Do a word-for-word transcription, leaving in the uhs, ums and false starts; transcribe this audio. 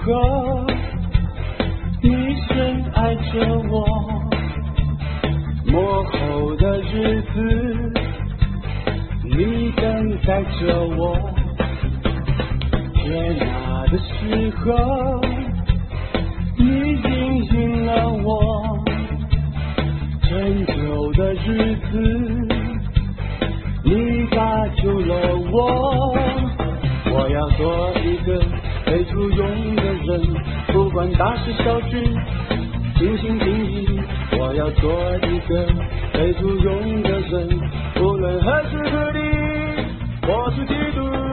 候，你深爱着我，幕后的日子，你等待着我。接纳的时候，你应允了我，拯救的日子，你搭救了我。我要做一个被簇拥的人，不管大事小事，尽心尽意。我要做一个被簇拥的人，无论何时何地，我是基督。